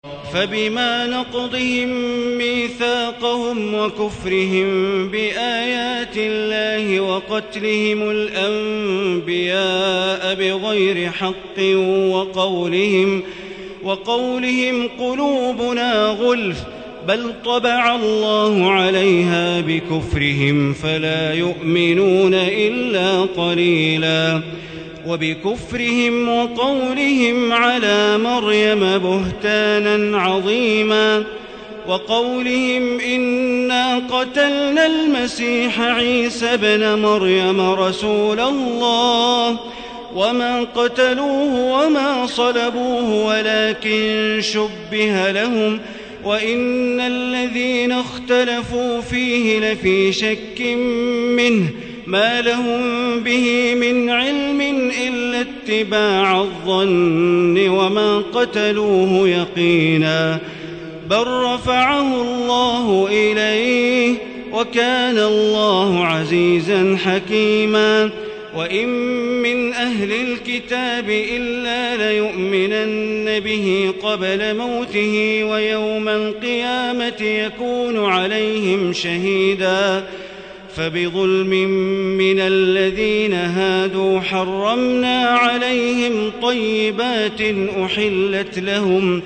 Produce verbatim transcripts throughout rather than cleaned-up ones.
فبما نقضهم ميثاقهم وكفرهم بآيات الله وقتلهم الأنبياء بغير حق وقولهم, وقولهم قلوبنا غلف بل طبع الله عليها بكفرهم فلا يؤمنون إلا قليلا. وبكفرهم وقولهم على مريم بهتانا عظيما، وقولهم إنا قتلنا المسيح عيسى ابن مريم رسول الله وما قتلوه وما صلبوه ولكن شبه لهم وإن الذين اختلفوا فيه لفي شك منه ما لهم به من علم إلا اتباع الظن وما قتلوه يقينا بل رفعه الله إليه وكان الله عزيزا حكيما. وإن من أهل الكتاب إلا ليؤمنن به قبل موته ويوم القيامة يكون عليهم شهيدا. فبظلم من الذين هادوا حرمنا عليهم طيبات أحلت لهم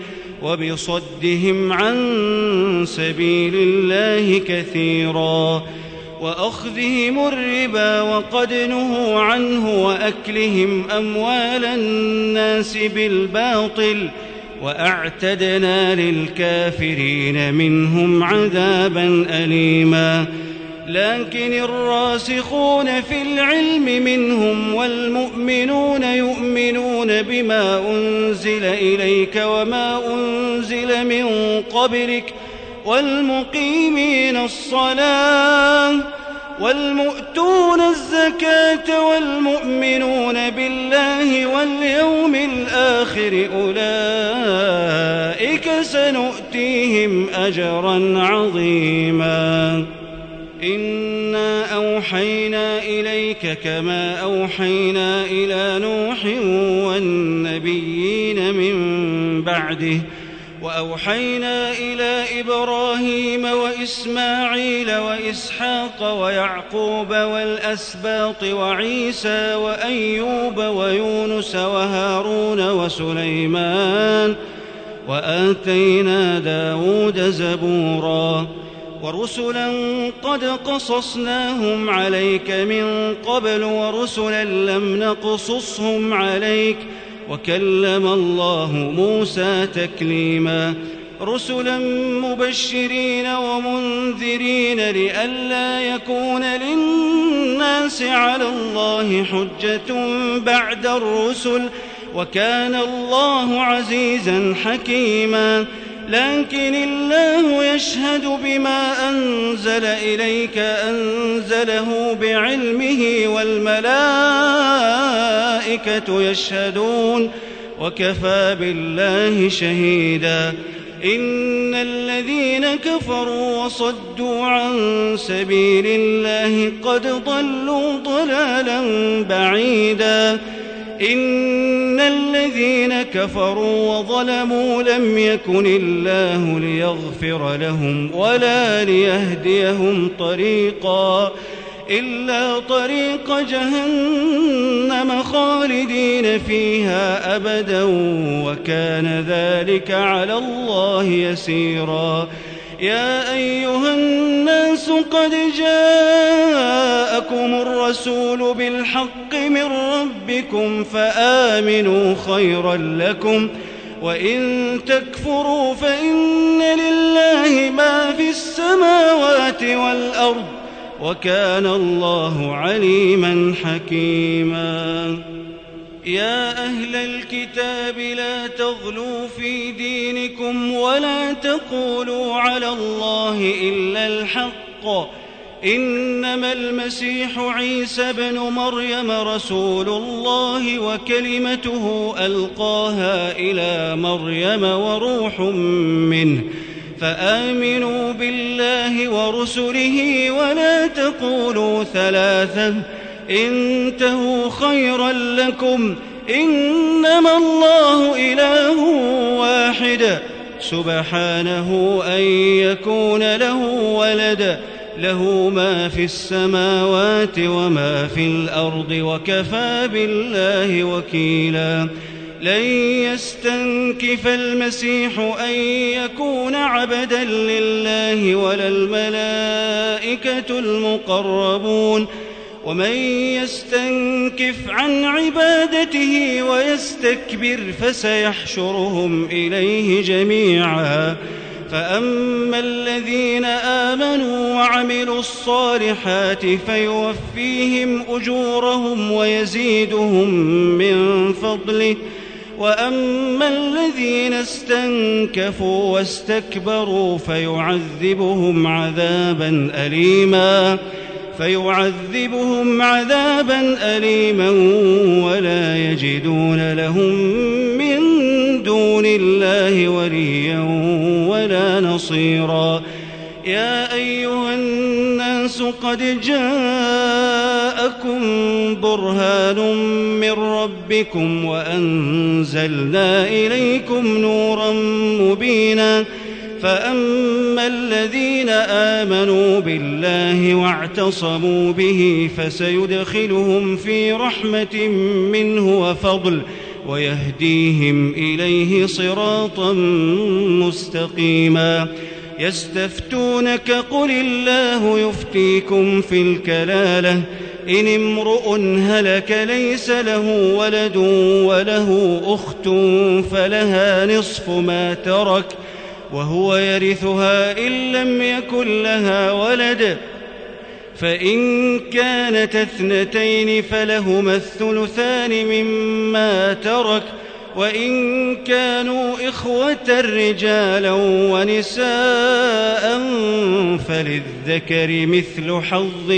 وبصدهم عن سبيل الله كثيرا وأخذهم الربا وقد نهوا عنه وأكلهم أموال الناس بالباطل وأعتدنا للكافرين منهم عذابا أليما. لكن الراسخون في العلم منهم والمؤمنون يؤمنون بما أنزل إليك وما أنزل من قبلك والمقيمين الصلاة والمؤتون الزكاة والمؤمنون بالله واليوم الآخر أولئك سنؤتيهم أجرا عظيما. إنا أوحينا إليك كما أوحينا إلى نوح والنبيين من بعده وأوحينا إلى إبراهيم وإسماعيل وإسحاق ويعقوب والأسباط وعيسى وأيوب ويونس وهارون وسليمان وآتينا داود زبورا ورسلا قد قصصناهم عليك من قبل ورسلا لم نقصصهم عليك وكلم الله موسى تكليما. رسلا مبشرين ومنذرين لئلا يكون للناس على الله حجة بعد الرسل وكان الله عزيزا حكيما. لكن الله يشهد بما أنزل إليك أنزله بعلمه والملائكة يشهدون وكفى بالله شهيدا. إن الذين كفروا وصدوا عن سبيل الله قد ضلوا ضلالا بعيدا. إن الذين كفروا وظلموا لم يكن الله ليغفر لهم ولا ليهديهم طريقا إلا طريق جهنم خالدين فيها أبدا وكان ذلك على الله يسيرا. يا أيها الناس قد جاءكم الرسول بالحق من ربكم فآمنوا خيرا لكم وإن تكفروا فإن لله ما في السماوات والأرض وكان الله عليما حكيما. يا أهل الكتاب لا تغلوا في دينكم ولا تقولوا على الله إلا الحق إنما المسيح عيسى ابن مريم رسول الله وكلمته ألقاها إلى مريم وروح منه فآمنوا بالله ورسله ولا تقولوا ثلاثة انتهوا خيرا لكم إنما الله إله واحد سبحانه أن يكون له ولد له ما في السماوات وما في الأرض وكفى بالله وكيلا لن يستنكف المسيح أن يكون عبدا لله ولا الملائكة المقربون ومن يستنكف عن عبادته ويستكبر فسيحشرهم إليه جميعا فأما الذين آمنوا وعملوا الصالحات فيوفيهم أجورهم ويزيدهم من فضله وأما الذين استنكفوا واستكبروا فيعذبهم عذابا أليما فيعذبهم عذابا أليما ولا يجدون لهم من دون الله وليا ولا نصيرا يا أيها الناس قد جاءكم برهان من ربكم وأنزلنا إليكم نورا مبينا فأما الذين آمنوا بالله واعتصموا به فسيدخلهم في رحمة منه وفضل ويهديهم إليه صراطا مستقيما يستفتونك قل الله يفتيكم في الكلالة إن امرؤ هلك ليس له ولد وله أخت فلها نصف ما ترك وهو يرثها إن لم يكن لها ولد فإن كانت اثنتين فلهما الثلثان مما ترك وإن كانوا إخوة رجالا ونساء فللذكر مثل حظ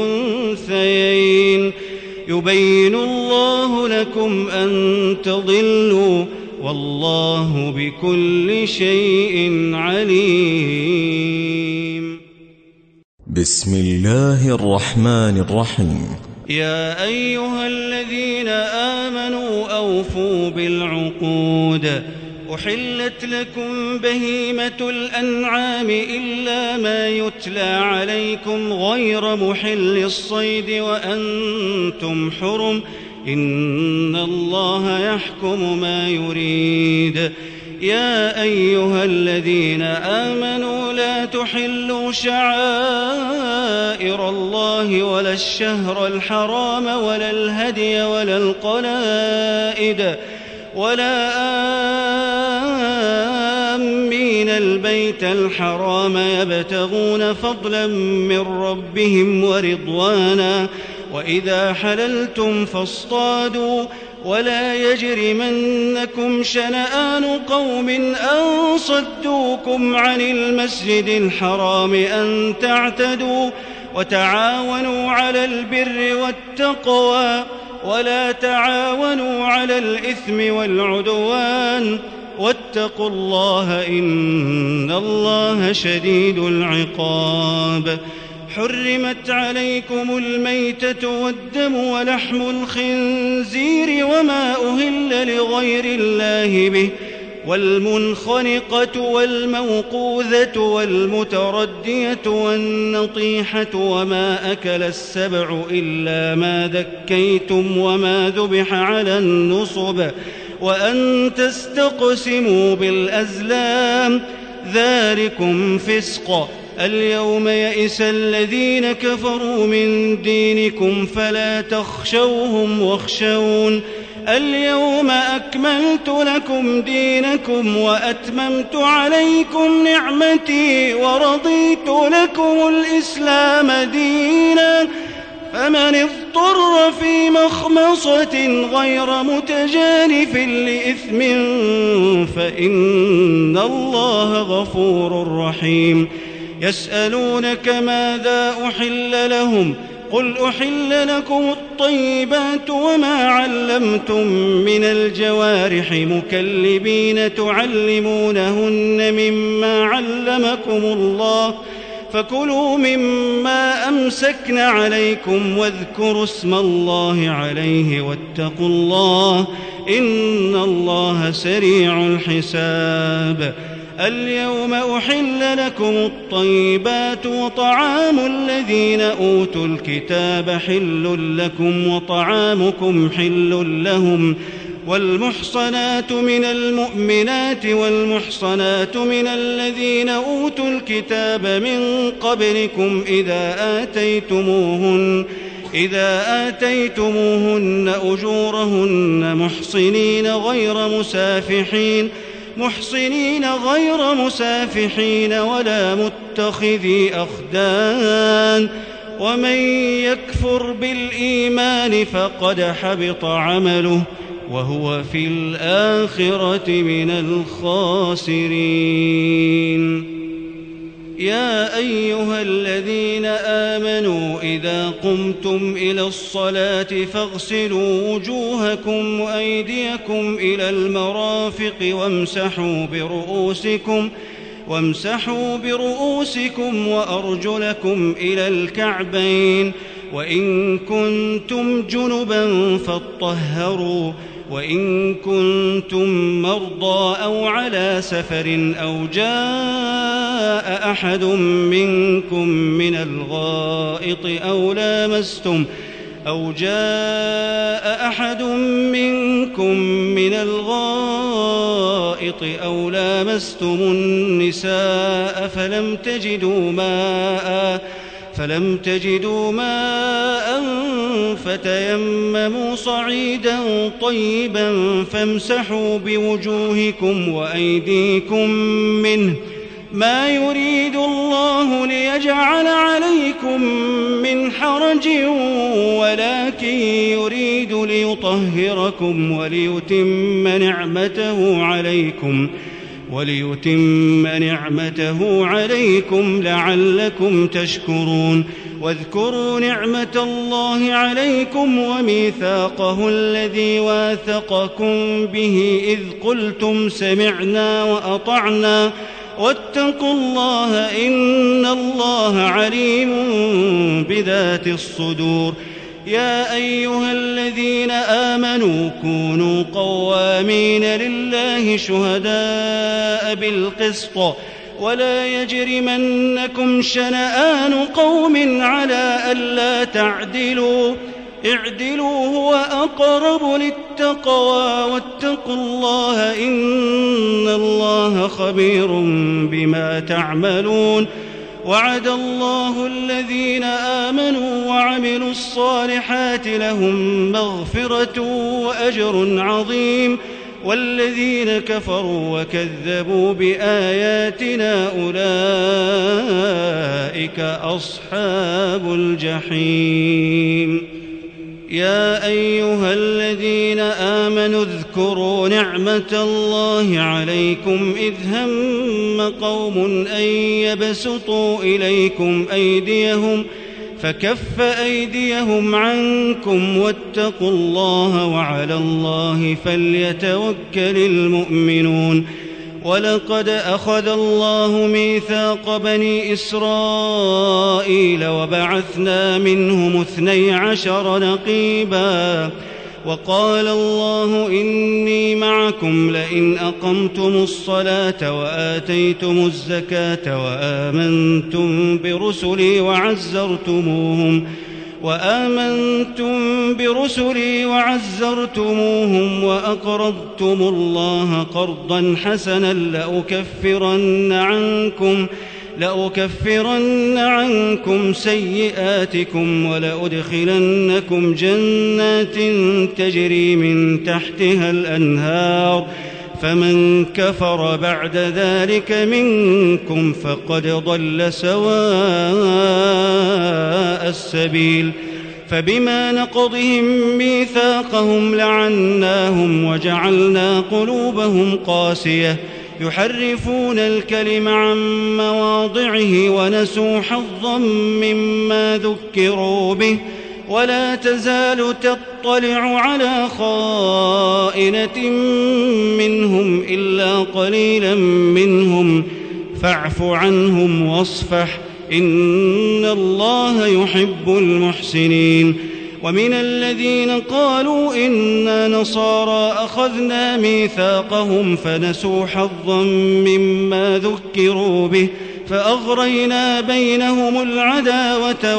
الأنثيين يبين الله لكم أن تضلوا والله بكل شيء عليم. بسم الله الرحمن الرحيم. يا أيها الذين آمنوا أوفوا بالعقود أحلت لكم بهيمة الأنعام إلا ما يتلى عليكم غير محل الصيد وأنتم حرم إن الله يحكم ما يريد. يا أيها الذين آمنوا لا تحلوا شعائر الله ولا الشهر الحرام ولا الهدي ولا القلائد ولا آمين البيت الحرام يبتغون فضلا من ربهم ورضوانا وإذا حللتم فاصطادوا ولا يجرمنكم شنآن قوم أن صدوكم عن المسجد الحرام أن تعتدوا وتعاونوا على البر والتقوى ولا تعاونوا على الإثم والعدوان واتقوا الله إن الله شديد العقاب. حرمت عليكم الميتة والدم ولحم الخنزير وما أهل لغير الله به والمنخنقة والموقوذة والمتردية والنطيحة وما أكل السبع إلا ما ذكيتم وما ذبح على النصب وأن تستقسموا بالأزلام ذلكم فسق. اليوم يئس الذين كفروا من دينكم فلا تخشوهم واخشون اليوم أكملت لكم دينكم وأتممت عليكم نعمتي ورضيت لكم الإسلام دينا فمن اضطر في مخمصة غير متجانف لإثم فإن الله غفور رحيم. يسألونك ماذا أحل لهم قل أحل لكم الطيبات وما علمتم من الجوارح مكلبين تعلمونهن مما علمكم الله فكلوا مما أمسكن عليكم واذكروا اسم الله عليه واتقوا الله إن الله سريع الحساب. اليوم أحل لكم الطيبات وطعام الذين أوتوا الكتاب حل لكم وطعامكم حل لهم والمحصنات من المؤمنات والمحصنات من الذين أوتوا الكتاب من قبلكم إذا آتيتموهن إذا آتيتموهن أجورهن محصنين غير مسافحين محصنين غير مسافحين ولا متخذي أخدان ومن يكفر بالإيمان فقد حبط عمله وهو في الآخرة من الخاسرين. يا أيها الذين آمنوا إذا قمتم إلى الصلاة فاغسلوا وجوهكم وأيديكم إلى المرافق وامسحوا برؤوسكم وامسحوا برؤوسكم وأرجلكم إلى الكعبين وإن كنتم جنبا فاطهروا وإن كنتم مرضى أو على سفر أو جاء أحد منكم من الغائط أو لامستم أو جاء أحد منكم من الغائط أو لامستم النساء فلم تجدوا ماء فلم تجدوا ماء فتيمموا صعيدا طيبا فامسحوا بوجوهكم وأيديكم منه ما يريد الله ليجعل عليكم من حرج ولكن يريد ليطهركم وليتم نعمته عليكم وليتم نعمته عليكم لعلكم تشكرون. واذكروا نعمة الله عليكم وميثاقه الذي واثقكم به إذ قلتم سمعنا وأطعنا واتقوا الله إن الله عليم بذات الصدور. يا أيها الذين آمنوا كونوا قوامين لله شهداء بالقسط ولا يجرمنكم شنآن قوم على ألا تعدلوا اعدلوا هو أقرب للتقوى واتقوا الله إن الله خبير بما تعملون. وعد الله الذين آمنوا وعملوا الصالحات لهم مغفرة وأجر عظيم والذين كفروا وكذبوا بآياتنا أولئك أصحاب الجحيم. يا أيها الذين آمنوا اذكروا نعمة الله عليكم إذ هم قوم أن يبسطوا إليكم أيديهم فكف أيديهم عنكم واتقوا الله وعلى الله فليتوكل المؤمنون. ولقد أخذ الله ميثاق بني إسرائيل وبعثنا منهم اثني عشر نقيبا وقال الله إني معكم لئن أقمتم الصلاة وآتيتم الزكاة وآمنتم برسلي وعزرتموهم وآمنتم برسلي وعزرتموهم وأقرضتم الله قرضا حسنا لأكفرن عنكم لأكفرن عنكم سيئاتكم ولأدخلنكم جنات تجري من تحتها الأنهار فمن كفر بعد ذلك منكم فقد ضل سواء السبيل. فبما نقضهم ميثاقهم لعناهم وجعلنا قلوبهم قاسية يحرفون الكلم عن مواضعه ونسوا حظا مما ذكروا به ولا تزال تطلع على خائنة منهم إلا قليلا منهم فاعف عنهم واصفح إن الله يحب المحسنين. ومن الذين قالوا إنا نصارى أخذنا ميثاقهم فنسوا حظا مما ذكروا به فأغرينا بينهم العداوة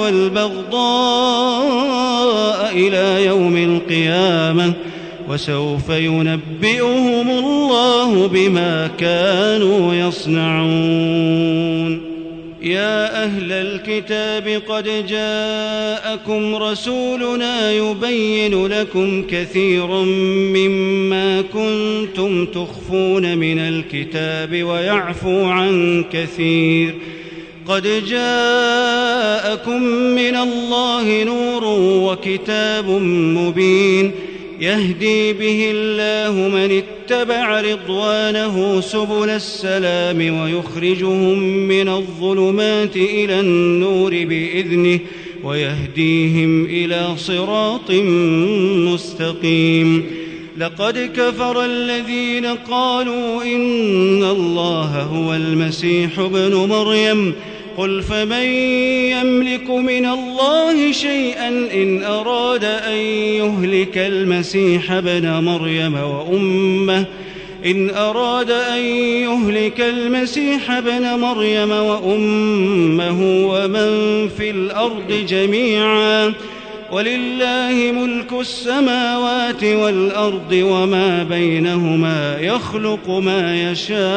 والبغضاء إلى يوم القيامة وسوف ينبئهم الله بما كانوا يصنعون. يا أهل الكتاب قد جاءكم رسولنا يبين لكم كثيرا مما كنتم تخفون من الكتاب ويعفو عن كثير. قد جاءكم من الله نور وكتاب مبين يهدي به الله من اتبع رضوانه سبل السلام ويخرجهم من الظلمات إلى النور بإذنه ويهديهم إلى صراط مستقيم. لقد كفر الذين قالوا إن الله هو المسيح ابن مريم قل فمن يملك من الله شيئا إن أراد أن يهلك المسيح ابن مريم وأمه إن أراد أن يهلك المسيح ابن مريم وأمه ومن في الأرض جميعا ولله ملك السماوات والأرض وما بينهما يخلق ما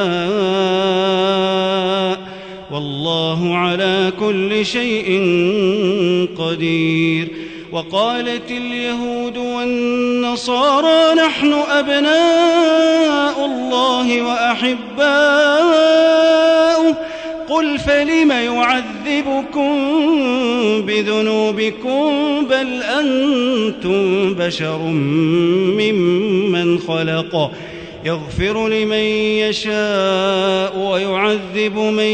يشاء والله على كل شيء قدير. وقالت اليهود والنصارى نحن أبناء الله وأحباؤه قل فلم يعذبكم بذنوبكم بل أنتم بشر ممن خلق يغفر لمن يشاء ويعذب من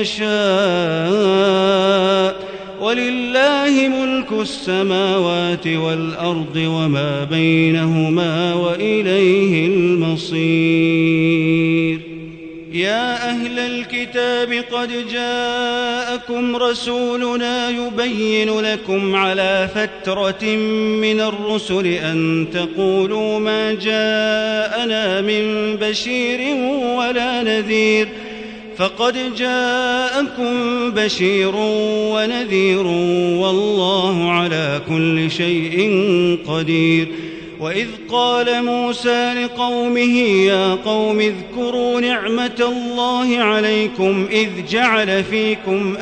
يشاء ولله ملك السماوات والأرض وما بينهما وإليه المصير. يا أهل الكتاب قد جاءكم رسولنا يبين لكم على فترة من الرسل أن تقولوا ما جاءنا من بشير ولا نذير فقد جاءكم بشير ونذير والله على كل شيء قدير. وإذ قال موسى لقومه يا قوم اذكروا نعمة الله عليكم إذ جعل فيكم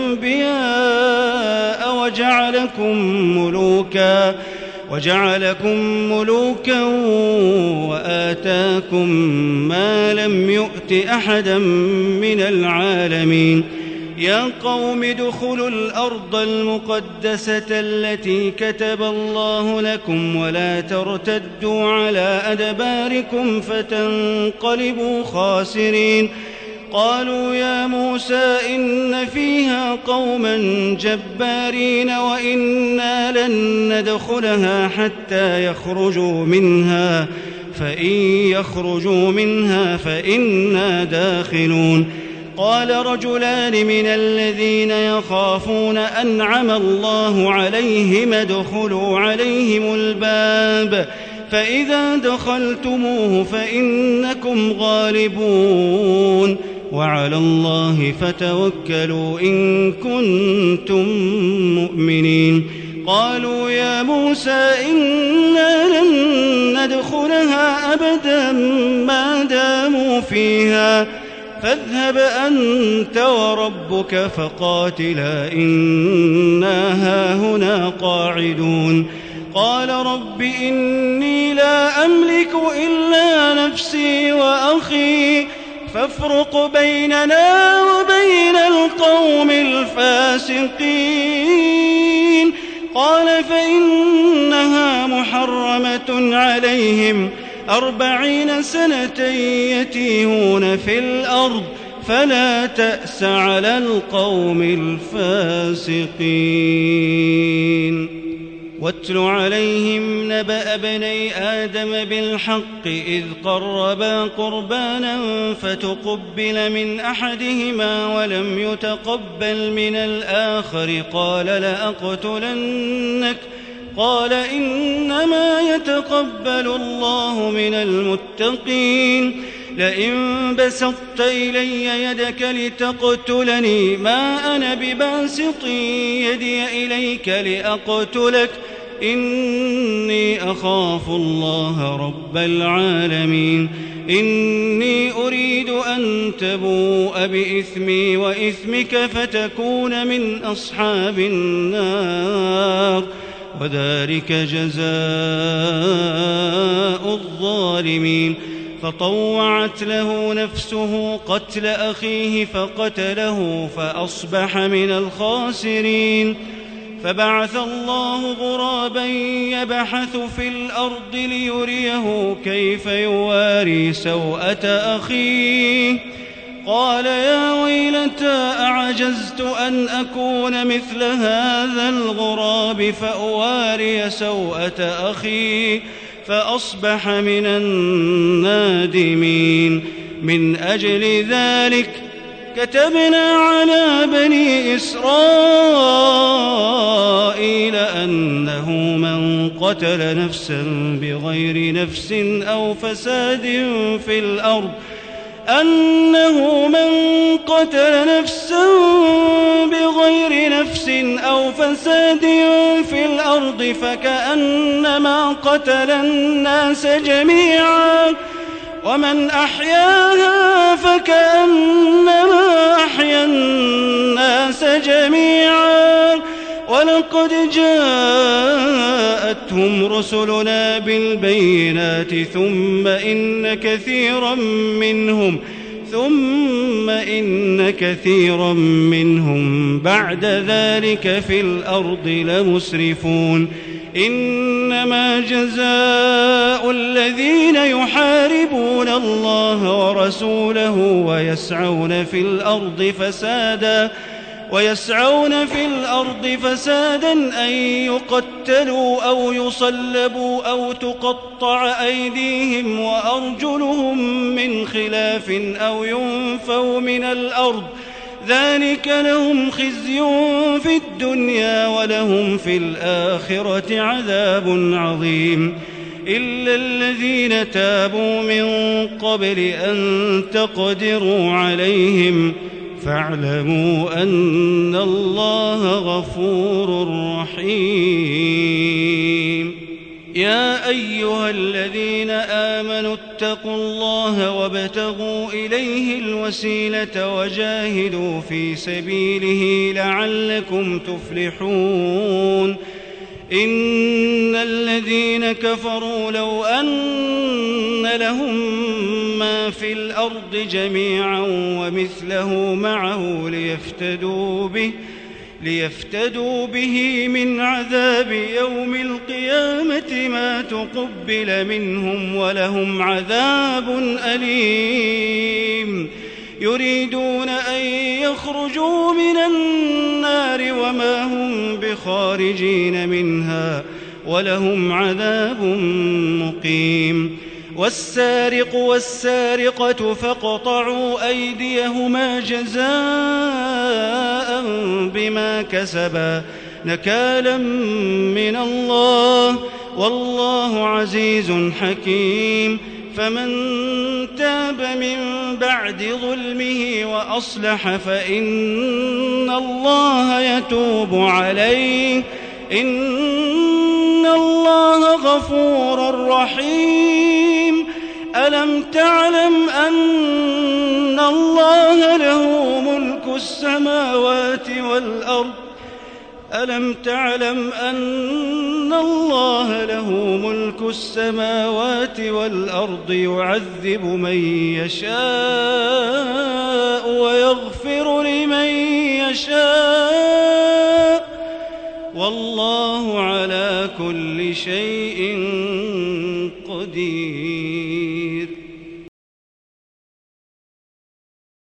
أنبياء وجعلكم ملوكا وجعلكم ملوكا وآتاكم ما لم يؤت أحدا من العالمين. يا قوم ادخلوا الأرض المقدسة التي كتب الله لكم ولا ترتدوا على أدباركم فتنقلبوا خاسرين. قالوا يا موسى إن فيها قوما جبارين وإنا لن ندخلها حتى يخرجوا منها فإن يخرجوا منها فإنا داخلون. قال رجلان من الذين يخافون أنعم الله عليهم ادخلوا عليهم الباب فإذا دخلتموه فإنكم غالبون وعلى الله فتوكلوا إن كنتم مؤمنين. قالوا يا موسى إنا لن ندخلها أبدا ما داموا فيها فاذهب أنت وربك فقاتلا إنا هاهنا قاعدون. قال رب إني لا أملك إلا نفسي وأخي فافرق بيننا وبين القوم الفاسقين. قال فإنها محرمة عليهم أربعين سنة يتيهون في الأرض فلا تأس على القوم الفاسقين. واتل عليهم نبأ بني آدم بالحق إذ قربا قربانا فتقبل من أحدهما ولم يتقبل من الآخر قال لأقتلنك قال إنما يتقبل الله من المتقين لئن بسطت إلي يدك لتقتلني ما أنا بباسط يدي إليك لأقتلك إني أخاف الله رب العالمين إني أريد أن تبوء بإثمي وإثمك فتكون من أصحاب النار وذلك جزاء الظالمين فطوعت له نفسه قتل أخيه فقتله فأصبح من الخاسرين فبعث الله غرابا يبحث في الأرض ليريه كيف يواري سوءة أخيه قال يا ويلتى أعجزت أن أكون مثل هذا الغراب فأواري سوءة أخي فأصبح من النادمين من أجل ذلك كتبنا على بني إسرائيل أنه من قتل نفسا بغير نفس أو فساد في الأرض أنه من قتل نفسا بغير نفس أو فساد في الأرض فكأنما قتل الناس جميعا ومن أحياها فكأنما أحيا الناس جميعا ولقد جاءتهم رسلنا بالبينات ثم إن كثيرا منهم ثم إن كثيرا منهم بعد ذلك في الأرض لمسرفون إنما جزاء الذين يحاربون الله ورسوله ويسعون في الأرض فسادا ويسعون في الأرض فسادا أن يقتلوا أو يصلبوا أو تقطع أيديهم وأرجلهم من خلاف أو ينفوا من الأرض ذلك لهم خزي في الدنيا ولهم في الآخرة عذاب عظيم إلا الذين تابوا من قبل أن تقدروا عليهم فاعلموا أن الله غفور رحيم يا أيها الذين آمنوا اتقوا الله وابتغوا إليه الوسيلة وجاهدوا في سبيله لعلكم تفلحون إن الذين كفروا لو أن لهم ما في الأرض جميعا ومثله معه ليفتدوا به ليفتدوا به من عذاب يوم القيامة ما تقبل منهم ولهم عذاب أليم يريدون أن يخرجوا من النار وما هم بخارجين منها ولهم عذاب مقيم والسارق والسارقة فاقطعوا أيديهما جزاء بما كسبا نكالا من الله والله عزيز حكيم فمن تاب من بعد ظلمه وأصلح فإن الله يتوب عليه إن الله غفور رحيم ألم تعلم أن الله له ملك السماوات والأرض ألم تعلم أن الله له ملك السماوات والأرض يعذب من يشاء ويغفر لمن يشاء والله على كل شيء قدير